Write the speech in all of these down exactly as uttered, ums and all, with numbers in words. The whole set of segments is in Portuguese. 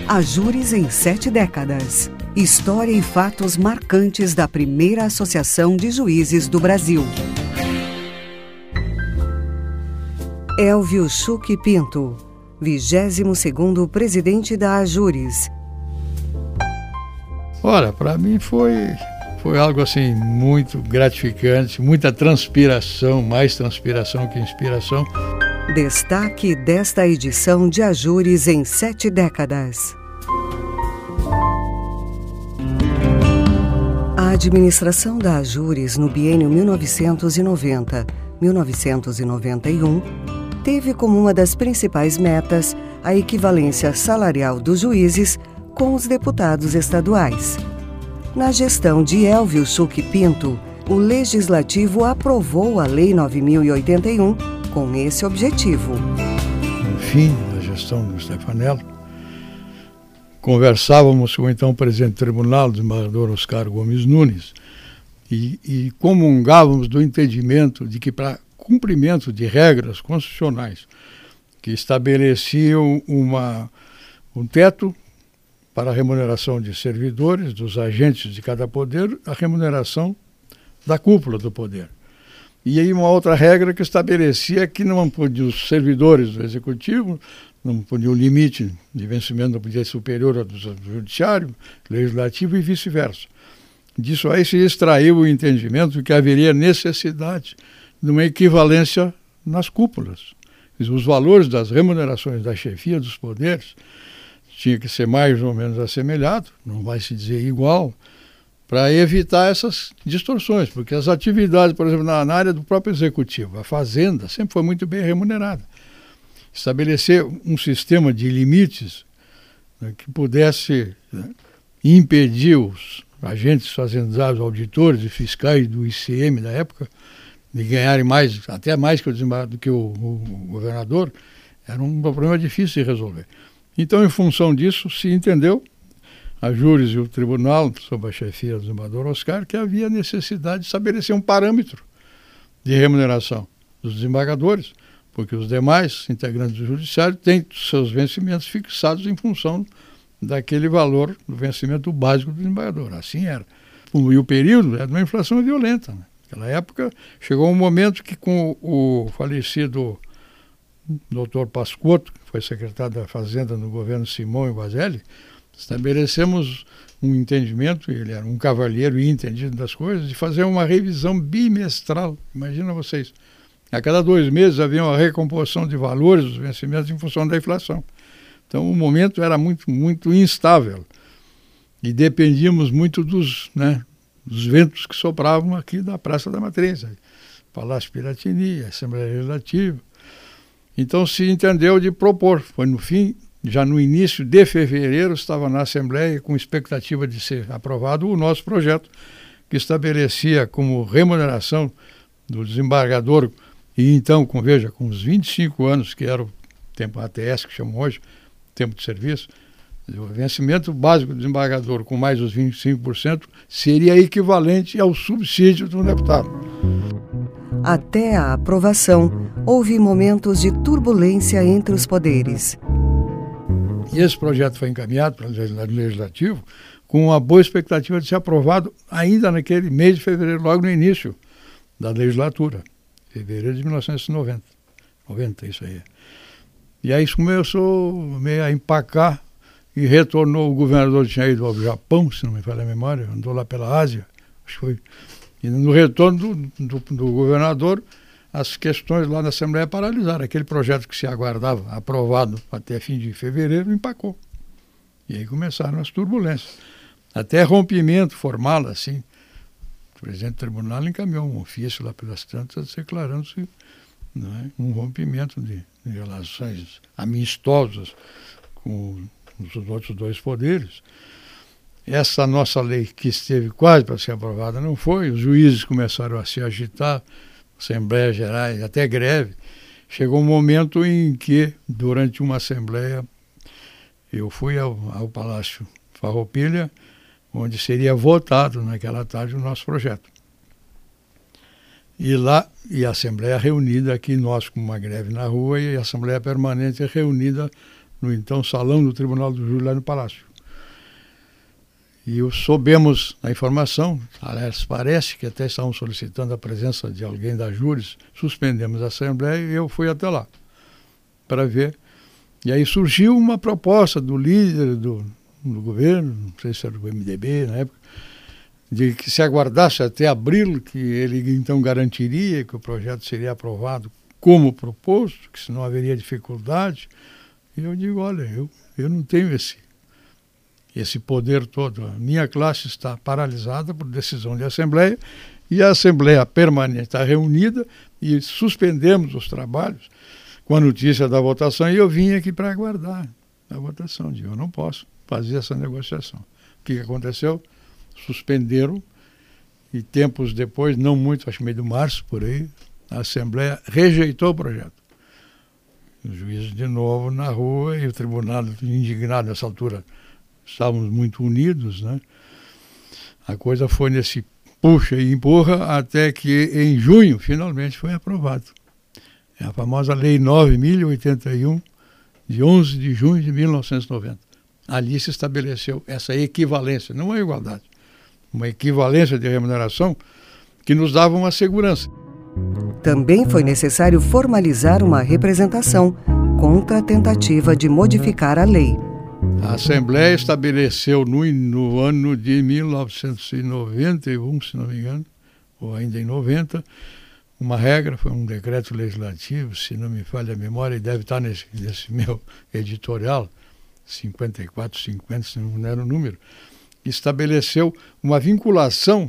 Ajures em sete décadas. História e fatos marcantes da primeira Associação de Juízes do Brasil. Elvio Schuch Pinto, vigésimo segundo presidente da Ajures. Olha, para mim foi, foi algo assim muito gratificante, muita transpiração, mais transpiração que inspiração. Destaque desta edição de Ajures em sete décadas. A administração da Ajures no biênio mil novecentos e noventa a mil novecentos e noventa e um teve como uma das principais metas a equivalência salarial dos juízes com os deputados estaduais. Na gestão de Elvio Schuch Pinto, o Legislativo aprovou a Lei nove mil e oitenta e um com esse objetivo. No fim da gestão do Stefanello, conversávamos com o então presidente do tribunal, o desembargador Oscar Gomes Nunes, e, e comungávamos do entendimento de que, para cumprimento de regras constitucionais que estabeleciam uma, um teto para a remuneração de servidores, dos agentes de cada poder, a remuneração da cúpula do poder. E aí uma outra regra que estabelecia que não podiam os servidores do executivo, não podia o limite de vencimento não podia ser superior ao do judiciário, legislativo e vice-versa. Disso aí se extraiu o entendimento de que haveria necessidade de uma equivalência nas cúpulas. Os valores das remunerações da chefia dos poderes tinha que ser mais ou menos assemelhado, não vai se dizer igual, para evitar essas distorções, porque as atividades, por exemplo, na, na área do próprio executivo, a fazenda sempre foi muito bem remunerada. Estabelecer um sistema de limites, né, que pudesse, né, impedir os agentes fazendários, auditores e fiscais do I C M da época de ganharem mais, até mais que o, do que o, o, o governador, era um problema difícil de resolver. Então, em função disso, se entendeu, a Júris e o tribunal, sob a chefia do desembargador Oscar, que havia necessidade de estabelecer um parâmetro de remuneração dos desembargadores, porque os demais integrantes do judiciário têm seus vencimentos fixados em função daquele valor do vencimento básico do desembargador. Assim era. E o período era de uma inflação violenta, né? Naquela época, chegou um momento que, com o falecido doutor Pascotto, que foi secretário da Fazenda no governo Simão e Guazelli, estabelecemos um entendimento, ele era um cavalheiro e entendido das coisas, de fazer uma revisão bimestral. Imagina vocês, a cada dois meses havia uma recomposição de valores dos vencimentos em função da inflação. Então o momento era muito, muito instável e dependíamos muito dos, né, dos ventos que sopravam aqui da Praça da Matriz, Palácio Piratini, Assembleia Legislativa. Então se entendeu de propor, foi no fim, já no início de fevereiro, estava na Assembleia com expectativa de ser aprovado o nosso projeto, que estabelecia como remuneração do desembargador, e então, com, veja, com os vinte e cinco anos, que era o tempo A T S, que chamam hoje, tempo de serviço, o vencimento básico do desembargador com mais os vinte e cinco por cento seria equivalente ao subsídio de um deputado. Até a aprovação, houve momentos de turbulência entre os poderes. E esse projeto foi encaminhado para o Legislativo com uma boa expectativa de ser aprovado ainda naquele mês de fevereiro, logo no início da legislatura, fevereiro de mil novecentos e noventa. noventa, isso aí. E aí isso começou meio a empacar e retornou. O governador tinha ido ao Japão, se não me falha a memória, andou lá pela Ásia, acho que foi. E no retorno do, do, do governador, as questões lá na Assembleia paralisaram. Aquele projeto que se aguardava, aprovado até fim de fevereiro, empacou. E aí começaram as turbulências. Até rompimento formal, assim. O presidente do tribunal encaminhou um ofício lá pelas tantas declarando-se, né, um rompimento de, de relações amistosas com os outros dois poderes. Essa nossa lei, que esteve quase para ser aprovada, não foi. Os juízes começaram a se agitar, Assembleias Gerais, até greve. Chegou um momento em que, durante uma Assembleia, eu fui ao, ao Palácio Farroupilha, onde seria votado naquela tarde o nosso projeto. E lá, e a Assembleia reunida aqui, nós com uma greve na rua, e a Assembleia Permanente reunida no então Salão do Tribunal do Júri, lá no Palácio. E soubemos a informação, aliás, parece que até estavam solicitando a presença de alguém da Júris, suspendemos a Assembleia e eu fui até lá para ver. E aí surgiu uma proposta do líder do, do governo, não sei se era do M D B na época, de que se aguardasse até abril, que ele então garantiria que o projeto seria aprovado como proposto, que senão haveria dificuldade. E eu digo, olha, eu, eu não tenho esse, esse poder todo. A minha classe está paralisada por decisão de Assembleia e a Assembleia permanente está reunida e suspendemos os trabalhos com a notícia da votação e eu vim aqui para aguardar a votação. Digo, eu não posso fazer essa negociação. O que, que aconteceu? Suspenderam e tempos depois, não muito, acho que meio de março, por aí, a Assembleia rejeitou o projeto. Os juízes de novo na rua e o tribunal indignado nessa altura. Estávamos muito unidos, né? A coisa foi nesse puxa e empurra até que em junho finalmente foi aprovado. É a famosa Lei nove mil e oitenta e um, de onze de junho de mil novecentos e noventa. Ali se estabeleceu essa equivalência, não a igualdade, uma equivalência de remuneração que nos dava uma segurança. Também foi necessário formalizar uma representação contra a tentativa de modificar a lei. A Assembleia estabeleceu no, no ano de mil novecentos e noventa e um, se não me engano, ou ainda em noventa, uma regra, foi um decreto legislativo, se não me falha a memória, e deve estar nesse, nesse meu editorial, cinquenta e quatro, cinquenta, se não era o número, estabeleceu uma vinculação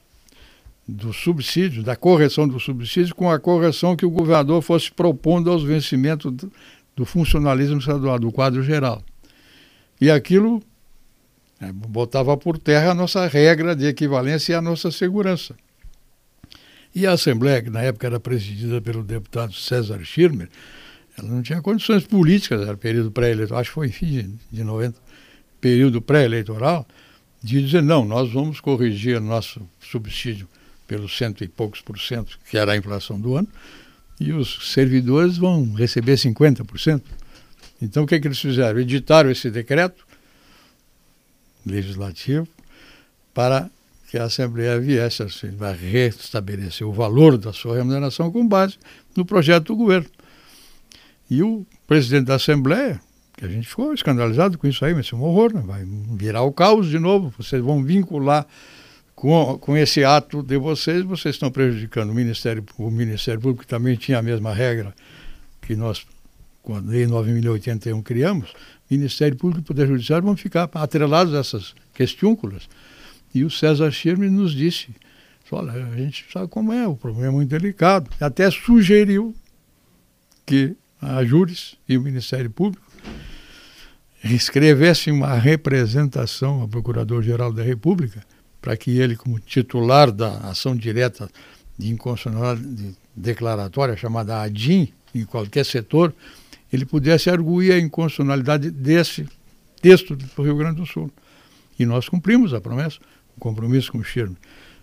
do subsídio, da correção do subsídio, com a correção que o governador fosse propondo aos vencimentos do, do funcionalismo estadual, do quadro geral. E aquilo é, botava por terra a nossa regra de equivalência e a nossa segurança. E a Assembleia, que na época era presidida pelo deputado César Schirmer, ela não tinha condições políticas, era período pré-eleitoral, acho que foi em fim de noventa, período pré-eleitoral, de dizer, não, nós vamos corrigir nosso subsídio pelos cento e poucos por cento, que era a inflação do ano, e os servidores vão receber cinquenta por cento. Então o que é que eles fizeram? Editaram esse decreto legislativo para que a Assembleia viesse a restabelecer o valor da sua remuneração com base no projeto do governo. E o presidente da Assembleia, que a gente ficou escandalizado com isso aí, mas isso é um horror, né? Vai virar o caos de novo, vocês vão vincular com, com esse ato de vocês, vocês estão prejudicando o Ministério, o Ministério Público, que também tinha a mesma regra que nós, com a Lei nove mil e oitenta e um, criamos. Ministério Público e Poder Judiciário vão ficar atrelados a essas questiúnculas. E o César Schirmer nos disse, olha, a gente sabe como é, o problema é muito delicado. Até sugeriu que a Júris e o Ministério Público escrevessem uma representação ao Procurador-Geral da República para que ele, como titular da ação direta de inconstitucionalidade declaratória, chamada ADIM, em qualquer setor, ele pudesse arguir a inconstitucionalidade desse texto do Rio Grande do Sul. E nós cumprimos a promessa, o compromisso com o Schirmer.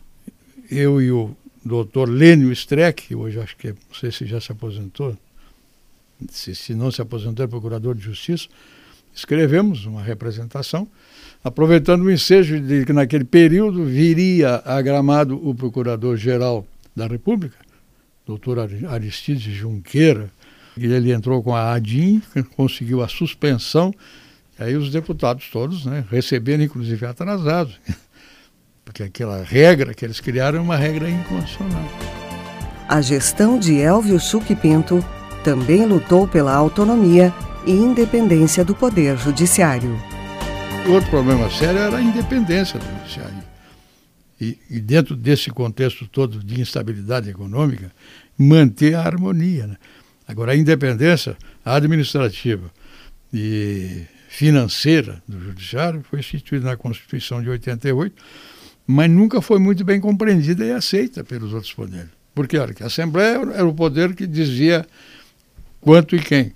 Eu e o doutor Lênio Streck, que hoje acho que, não sei se já se aposentou, se, se não se aposentou, é procurador de justiça, escrevemos uma representação, aproveitando o ensejo de que naquele período viria a Gramado o procurador-geral da República, doutor Aristides Junqueira, e ele entrou com a ADIM, conseguiu a suspensão. Aí os deputados todos, né, receberam, inclusive atrasados, porque aquela regra que eles criaram é uma regra inconstitucional. A gestão de Elvio Schuch Pinto também lutou pela autonomia e independência do Poder Judiciário. Outro problema sério era a independência do Judiciário. E, e dentro desse contexto todo de instabilidade econômica, manter a harmonia, né? Agora, a independência administrativa e financeira do Judiciário foi instituída na Constituição de oitenta e oito, mas nunca foi muito bem compreendida e aceita pelos outros poderes. Porque, olha, que a Assembleia era o poder que dizia quanto e quem.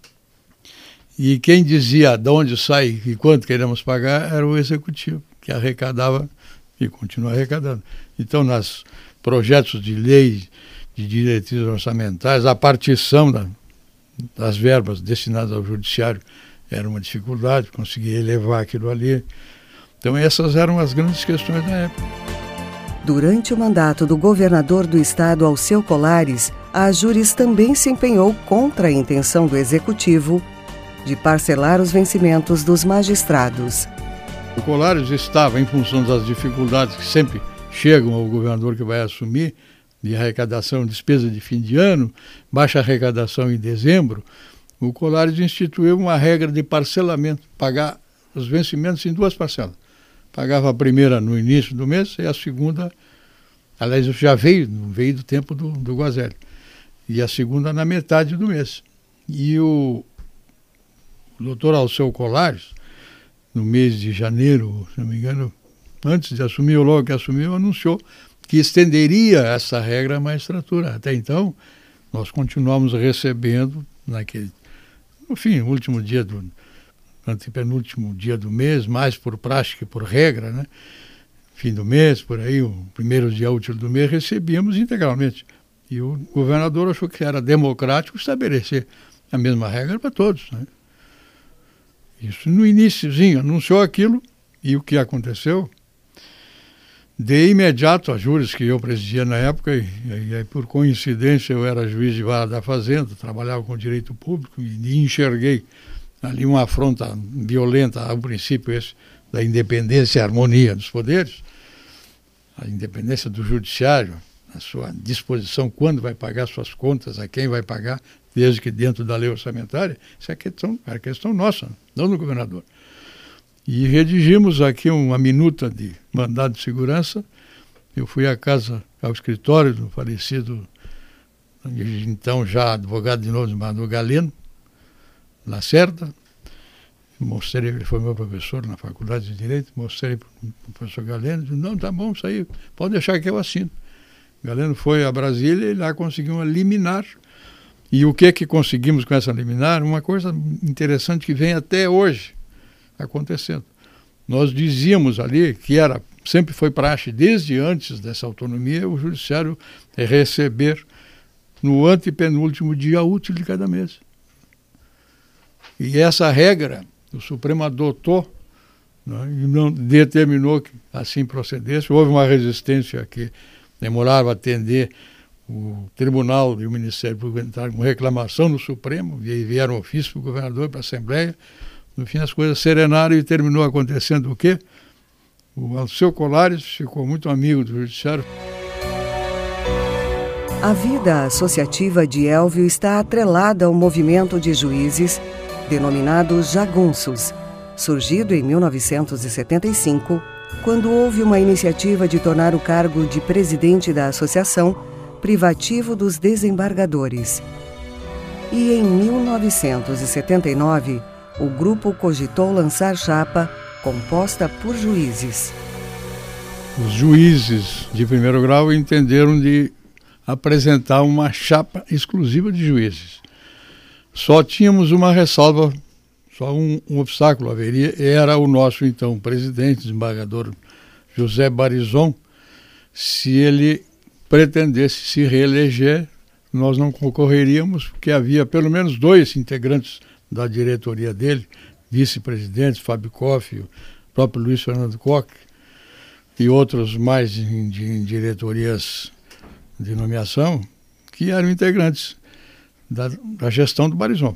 E quem dizia de onde sai e quanto queremos pagar era o Executivo, que arrecadava e continua arrecadando. Então, nos projetos de lei, de diretrizes orçamentais, a partição da, das verbas destinadas ao Judiciário era uma dificuldade conseguir elevar aquilo ali. Então essas eram as grandes questões da época. Durante o mandato do governador do estado, Alceu Colares, a Ajures também se empenhou contra a intenção do executivo de parcelar os vencimentos dos magistrados. O Colares estava, em função das dificuldades que sempre chegam ao governador que vai assumir, de arrecadação, despesa de fim de ano, baixa arrecadação em dezembro, o Colares instituiu uma regra de parcelamento, pagar os vencimentos em duas parcelas. Pagava a primeira no início do mês e a segunda, aliás, já veio, veio do tempo do, do Guazelli, e a segunda na metade do mês. E o, o doutor Alceu Colares, no mês de janeiro, se não me engano, antes de assumir, ou logo que assumiu, anunciou que estenderia essa regra à magistratura. Até então, nós continuamos recebendo, naquele, no fim, no último dia do, antepenúltimo dia do mês, mais por prática que por regra, né? Fim do mês, por aí, o primeiro dia útil do mês, recebíamos integralmente. E o governador achou que era democrático estabelecer a mesma regra para todos, né? Isso no iniciozinho, anunciou aquilo, e o que aconteceu? De imediato, a Ajures, que eu presidia na época, e, e, e por coincidência eu era juiz de vara da Fazenda, trabalhava com direito público e, e enxerguei ali uma afronta violenta ao princípio esse da independência e harmonia dos poderes, a independência do judiciário, a sua disposição quando vai pagar suas contas, a quem vai pagar, desde que dentro da lei orçamentária. Isso é questão, é questão nossa, não do governador. E redigimos aqui uma minuta de mandado de segurança. Eu fui à casa, ao escritório do falecido, então já advogado de novo, do Galeno, Lacerda. Mostrei, ele foi meu professor na faculdade de Direito, mostrei para o professor Galeno, disse, não, tá bom, isso aí, pode deixar que eu assino. O Galeno foi a Brasília e lá conseguiu uma liminar. E o que que conseguimos com essa liminar? Uma coisa interessante que vem até hoje acontecendo. Nós dizíamos ali que era, sempre foi praxe, desde antes dessa autonomia, o judiciário receber no antepenúltimo dia útil de cada mês. E essa regra o Supremo adotou, né, e não determinou que assim procedesse. Houve uma resistência que demorava a atender o Tribunal e o Ministério Público entraram com reclamação no Supremo, e vieram ofício para o governador, para a Assembleia. No fim, as coisas serenaram e terminou acontecendo o quê? O Alceu Colares ficou muito amigo do Judiciário. A vida associativa de Elvio está atrelada ao movimento de juízes denominado Jagunços, surgido em mil novecentos e setenta e cinco, quando houve uma iniciativa de tornar o cargo de presidente da associação privativo dos desembargadores. E em mil novecentos e setenta e nove, o grupo cogitou lançar chapa composta por juízes. Os juízes de primeiro grau entenderam de apresentar uma chapa exclusiva de juízes. Só tínhamos uma ressalva, só um, um obstáculo haveria, era o nosso então presidente, desembargador José Barizon. Se ele pretendesse se reeleger, nós não concorreríamos, porque havia pelo menos dois integrantes da diretoria dele, vice-presidentes, Fábio Koff, o próprio Luiz Fernando Koch, e outros mais em, em diretorias de nomeação, que eram integrantes da, da gestão do Barizon.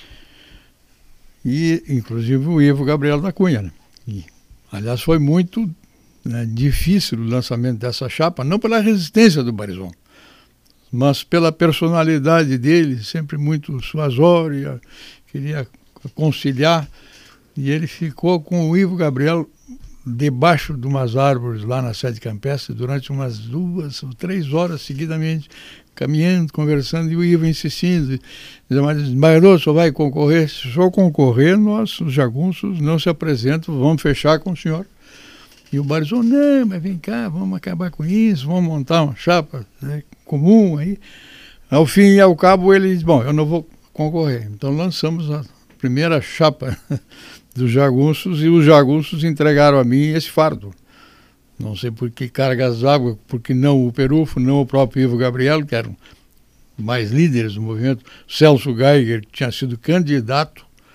E, inclusive, o Ivo Gabriel da Cunha. Né? E, aliás, foi muito né, difícil o lançamento dessa chapa, não pela resistência do Barizon, mas pela personalidade dele, sempre muito suasória, queria conciliar, e ele ficou com o Ivo Gabriel debaixo de umas árvores lá na sede campestre durante umas duas ou três horas seguidamente, caminhando, conversando, e o Ivo insistindo, dizendo, desembargador, só vai concorrer? Se só concorrer, nós, os jagunços, não se apresentam, vamos fechar com o senhor. E o Barizon, não, mas vem cá, vamos acabar com isso, vamos montar uma chapa né, comum aí. Ao fim e ao cabo, ele diz, bom, eu não vou concorrer. Então lançamos a primeira chapa dos jagunços, e os jagunços entregaram a mim esse fardo. Não sei por que cargas d'água, porque não o Perufo, não o próprio Ivo Gabriel, que eram mais líderes do movimento. Celso Geiger, que tinha sido candidato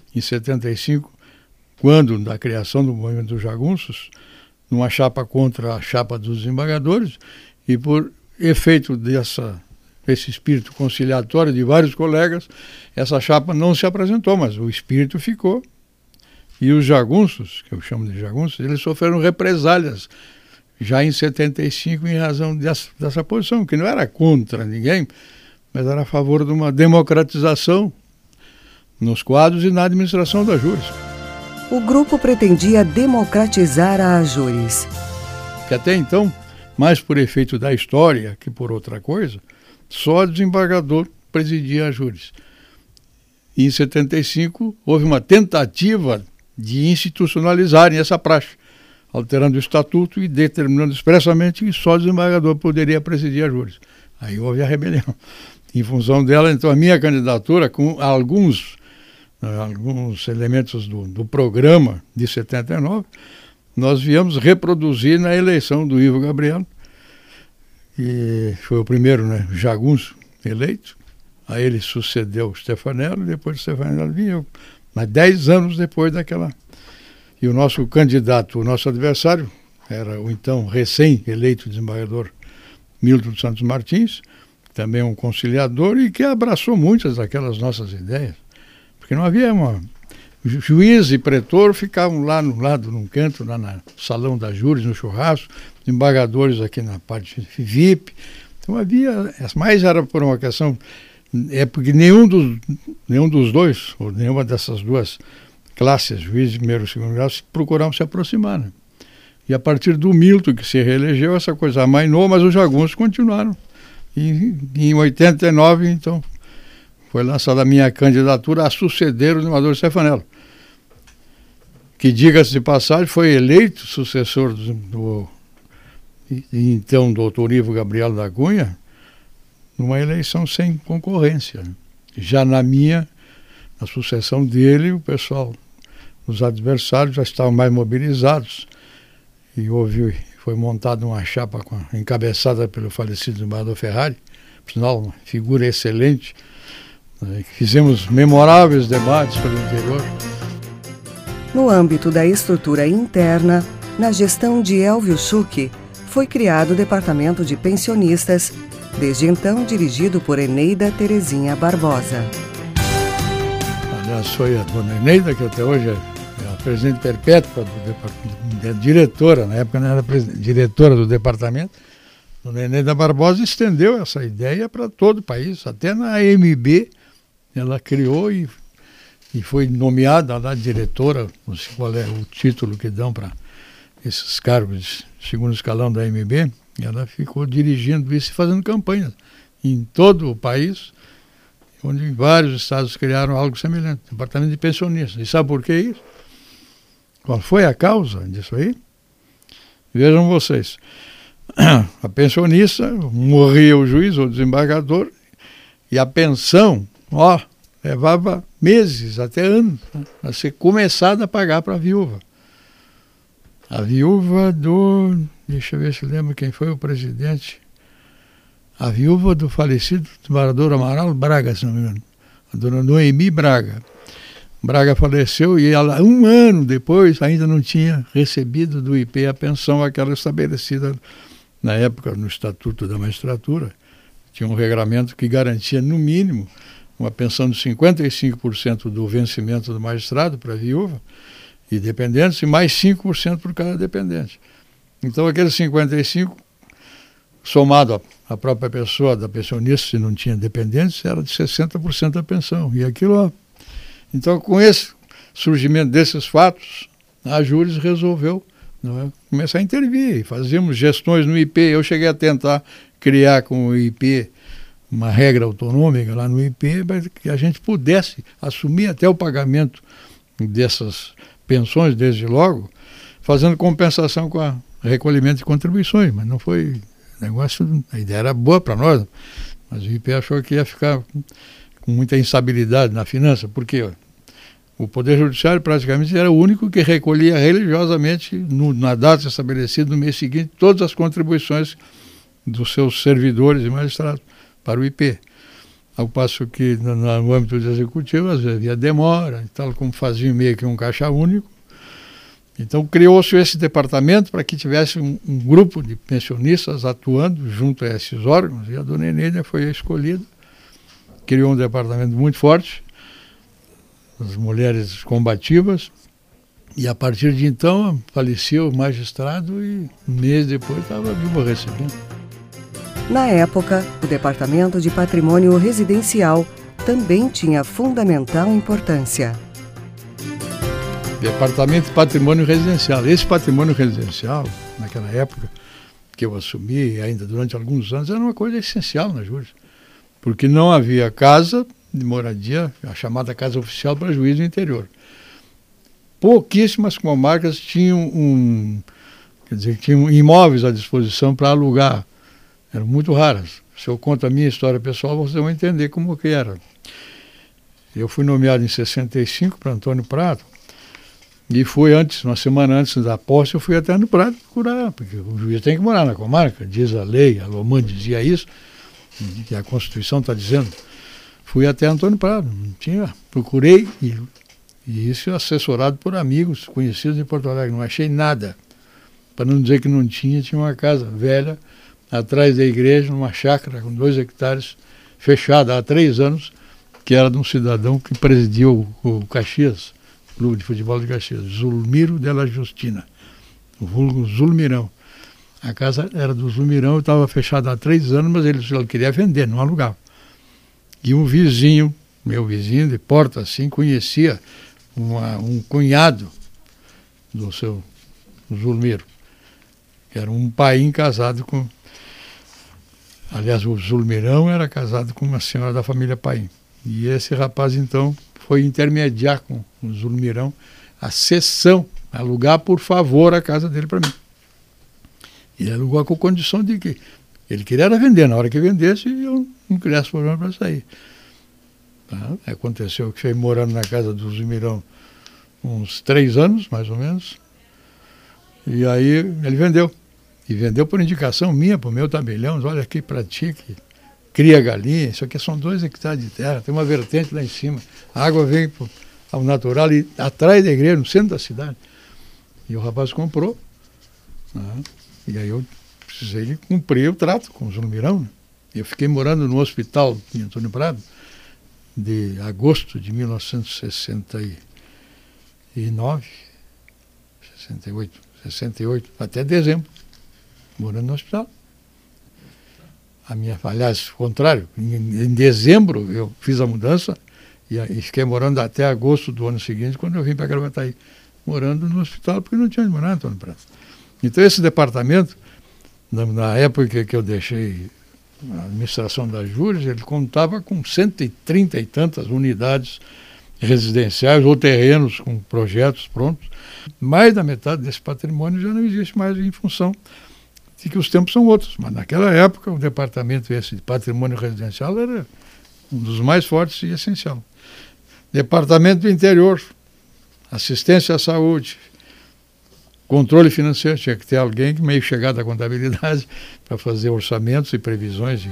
em setenta e cinco, quando da criação do movimento dos jagunços, numa chapa contra a chapa dos desembargadores, e por efeito dessa, desse espírito conciliatório de vários colegas, essa chapa não se apresentou, mas o espírito ficou. E os jagunços, que eu chamo de jagunços, eles sofreram represálias já em setenta e cinco em razão dessa, dessa posição, que não era contra ninguém, mas era a favor de uma democratização nos quadros e na administração da Ajures. O grupo pretendia democratizar a Ajures. Que até então, mais por efeito da história que por outra coisa, só o desembargador presidia a Ajures. E em setenta e cinco houve uma tentativa de institucionalizarem essa praxe, alterando o estatuto e determinando expressamente que só o desembargador poderia presidir a Ajures. Aí houve a rebelião. Em função dela, então, a minha candidatura, com alguns, alguns elementos do, do programa de setenta e nove, nós viemos reproduzir na eleição do Ivo Gabriel, que foi o primeiro, né, jagunço eleito. A ele sucedeu o Stefanello, depois do Stefanello vinha eu, mas dez anos depois daquela. E o nosso candidato, o nosso adversário, era o então recém-eleito desembargador Milton Santos Martins, também um conciliador e que abraçou muitas daquelas nossas ideias. Porque não havia uma... Juiz e pretor ficavam lá no lado, num canto, lá no salão da Ajures, no churrasco, desembargadores aqui na parte V I P. Então havia... Mais era por uma questão... É porque nenhum dos, nenhum dos dois, ou nenhuma dessas duas classes, juiz de primeiro e segundo grau, se procuravam se aproximar. Né? E a partir do Milton, que se reelegeu, essa coisa amainou, mas os jagunços continuaram. E em oitenta e nove, então, foi lançada a minha candidatura a suceder o desembargador Stefanello, que, diga-se de passagem, foi eleito sucessor do, do então doutor Ivo Gabriel da Cunha, numa eleição sem concorrência. Já na minha, na sucessão dele, o pessoal, os adversários já estavam mais mobilizados e houve, foi montada uma chapa com a, encabeçada pelo falecido desembargador Ferrari, por sinal, uma figura excelente. Né? Fizemos memoráveis debates pelo interior. No âmbito da estrutura interna, na gestão de Elvio Schuch, foi criado o Departamento de Pensionistas, desde então dirigido por Eneida Terezinha Barbosa. Aliás, foi a dona Eneida, que até hoje é a presidente perpétua do departamento, é diretora, na época não era diretora do departamento. Dona Eneida Barbosa estendeu essa ideia para todo o país, até na A M B ela criou e, e foi nomeada lá diretora, não sei qual é o título que dão para esses cargos de segundo escalão da A M B. Ela ficou dirigindo isso e fazendo campanhas em todo o país, onde vários estados criaram algo semelhante, departamento de pensionistas. E sabe por que isso? Qual foi a causa disso aí? Vejam vocês, a pensionista, morria o juiz ou o desembargador, e a pensão, ó, levava meses, até anos, né, a ser começada a pagar para a viúva. A viúva do... Deixa eu ver se lembro quem foi o presidente. A viúva do falecido desembargador Amaral Braga, se não me engano. A dona Noemi Braga. Braga faleceu e ela, um ano depois, ainda não tinha recebido do I P a pensão aquela estabelecida na época no Estatuto da Magistratura. Tinha um regramento que garantia, no mínimo, uma pensão de cinquenta e cinco por cento do vencimento do magistrado para a viúva e dependentes, e mais cinco por cento por cada dependente. Então, aqueles cinquenta e cinco por cento, somado à própria pessoa da pensionista, se não tinha dependentes, era de sessenta por cento da pensão. E aquilo, ó. Então, com esse surgimento desses fatos, a Ajures resolveu, não é, começar a intervir. Fazíamos gestões no I P. Eu cheguei a tentar criar com o I P uma regra autonômica lá no I P, para que a gente pudesse assumir até o pagamento dessas pensões, desde logo, fazendo compensação com a recolhimento de contribuições, mas não foi negócio, a ideia era boa para nós, mas o I P achou que ia ficar com muita instabilidade na finança, porque o Poder Judiciário praticamente era o único que recolhia religiosamente, no, na data estabelecida, no mês seguinte, todas as contribuições dos seus servidores e magistrados para o I P. ao passo que no, no âmbito do executivo às vezes havia demora, e tal, como fazia meio que um caixa único. Então criou-se esse departamento para que tivesse um, um grupo de pensionistas atuando junto a esses órgãos, e a dona Enéida foi a escolhida, criou um departamento muito forte, as mulheres combativas, e a partir de então faleceu o magistrado e um mês depois estava vivo recebendo. Na época, o Departamento de Patrimônio Residencial também tinha fundamental importância. Departamento de Patrimônio Residencial. Esse patrimônio residencial, naquela época que eu assumi, ainda durante alguns anos, era uma coisa essencial na Júris, porque não havia casa de moradia, a chamada casa oficial para juiz do interior. Pouquíssimas comarcas tinham um, quer dizer, tinham imóveis à disposição para alugar. Eram muito raras. Se eu conto a minha história pessoal, vocês vão entender como que era. Eu fui nomeado em sessenta e cinco para Antônio Prado, e fui antes, uma semana antes da posse, eu fui até Antônio Prado procurar, porque o juiz tem que morar na comarca, diz a lei, a Lomã dizia isso, e a Constituição está dizendo. Fui até Antônio Prado, não tinha, procurei, e, e isso assessorado por amigos conhecidos em Porto Alegre, não achei nada. Para não dizer que não tinha, tinha uma casa velha, atrás da igreja, numa chácara com dois hectares, fechada há três anos, que era de um cidadão que presidiu o, o Caxias, Clube de Futebol de Caxias, Zulmiro della Justina, o vulgo Zulmirão. A casa era do Zulmirão, estava fechada há três anos, mas ele, ele queria vender, não alugava. E um vizinho, meu vizinho de porta, assim, conhecia uma, um cunhado do seu Zulmiro, que era um paim casado com... Aliás, o Zulmirão era casado com uma senhora da família Paim. E esse rapaz, então, foi intermediar com o Zulmirão a cessão, alugar por favor a casa dele para mim. Ele alugou com condição de que ele queria era vender, na hora que vendesse eu não criasse problema para sair. Tá? Aconteceu que foi morando na casa do Zulmirão uns três anos, mais ou menos, e aí ele vendeu. E vendeu por indicação minha, para o meu tabelião, olha aqui para ti, que cria galinha, isso aqui são dois hectares de terra, tem uma vertente lá em cima, a água vem pro, ao natural ali atrás da igreja, no centro da cidade. E o rapaz comprou, né? E aí eu precisei cumprir o trato com o Zulmirão, né? Eu fiquei morando no hospital em Antônio Prado, de agosto de mil novecentos e sessenta e nove, sessenta e oito, sessenta e oito, até dezembro, morando no hospital. A minha, aliás, o contrário, em, em dezembro eu fiz a mudança e, e fiquei morando até agosto do ano seguinte, quando eu vim para Gravataí, morando no hospital, porque não tinha onde morar, Antônio Prado. Então esse departamento, na, na época que, que eu deixei a administração da Júris, ele contava com cento e trinta e tantas unidades residenciais ou terrenos com projetos prontos. Mais da metade desse patrimônio já não existe mais em função de que os tempos são outros. Mas naquela época o departamento esse de patrimônio residencial era um dos mais fortes e essencial. Departamento do interior, assistência à saúde, controle financeiro, tinha que ter alguém que meio chegado à contabilidade para fazer orçamentos e previsões.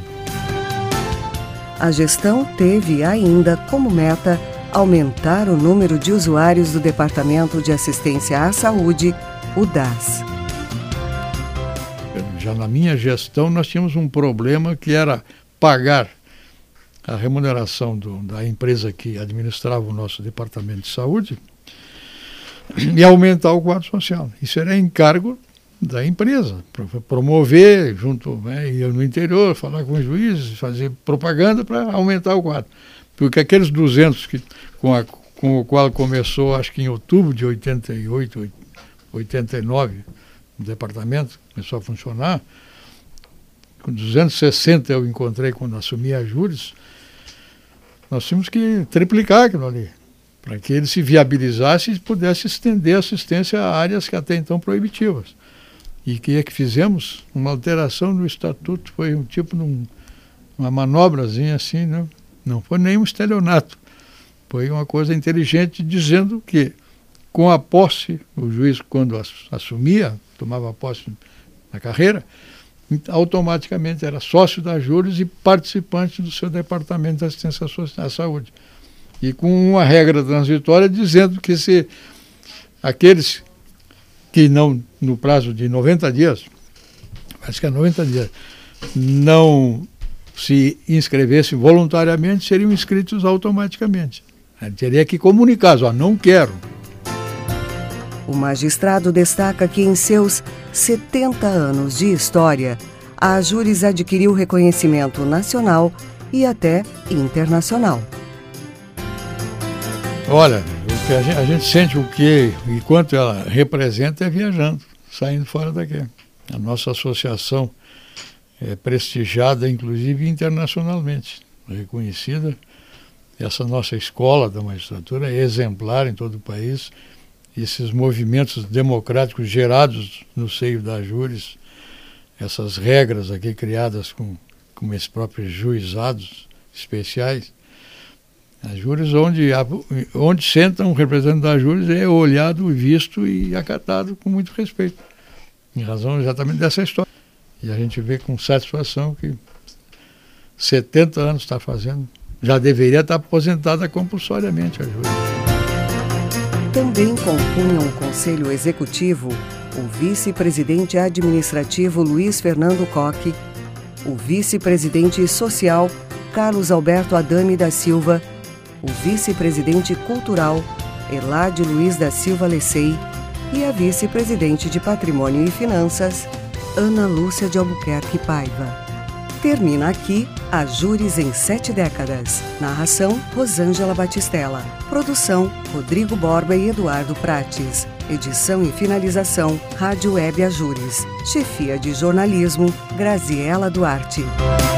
A gestão teve ainda como meta aumentar o número de usuários do Departamento de Assistência à Saúde, o D A S. Já na minha gestão nós tínhamos um problema que era pagar a remuneração do, da empresa que administrava o nosso Departamento de Saúde e aumentar o quadro social. Isso era encargo da empresa, promover junto, né, ir no interior, falar com os juízes, fazer propaganda para aumentar o quadro. Porque aqueles duzentos que, com, a, com o qual começou, acho que em outubro de oitenta e oito, oitenta e nove, o departamento começou a funcionar, com duzentos e sessenta eu encontrei quando assumi a Júris, nós tínhamos que triplicar aquilo ali, para que ele se viabilizasse e pudesse estender a assistência a áreas que até então proibitivas. E que é que fizemos? Uma alteração no estatuto, foi um tipo de um, uma manobrazinha assim, né? Não foi nenhum estelionato, foi uma coisa inteligente dizendo que com a posse, o juiz quando assumia, tomava posse na carreira, automaticamente era sócio da Júris e participante do seu departamento de assistência social à saúde. E com uma regra transitória dizendo que se aqueles que não, no prazo de noventa dias, acho que é noventa dias, não se inscrevessem voluntariamente, seriam inscritos automaticamente. Ele teria que comunicar, ó, não quero. O magistrado destaca que em seus setenta anos de história, a Júris adquiriu reconhecimento nacional e até internacional. Olha, o que a, gente, a gente sente o que e quanto ela representa é viajando, saindo fora daqui. A nossa associação é prestigiada, inclusive internacionalmente, reconhecida. Essa nossa escola da magistratura é exemplar em todo o país. Esses movimentos democráticos gerados no seio da Júris, essas regras aqui criadas com, com esses próprios juizados especiais, a Júris, onde, onde senta um representante da Júris, é olhado, visto e acatado com muito respeito, em razão exatamente dessa história. E a gente vê com satisfação que setenta anos está fazendo, já deveria estar aposentada compulsoriamente a Júris. Também compunham o Conselho Executivo o vice-presidente administrativo Luiz Fernando Koch, o vice-presidente social Carlos Alberto Adame da Silva, o vice-presidente cultural Elade Luiz da Silva Lecei e a vice-presidente de Patrimônio e Finanças Ana Lúcia de Albuquerque Paiva. Termina aqui a Júris em Sete Décadas. Narração, Rosângela Batistella. Produção, Rodrigo Borba e Eduardo Prates. Edição e finalização, Rádio Web A Júris. Chefia de jornalismo, Graziela Duarte.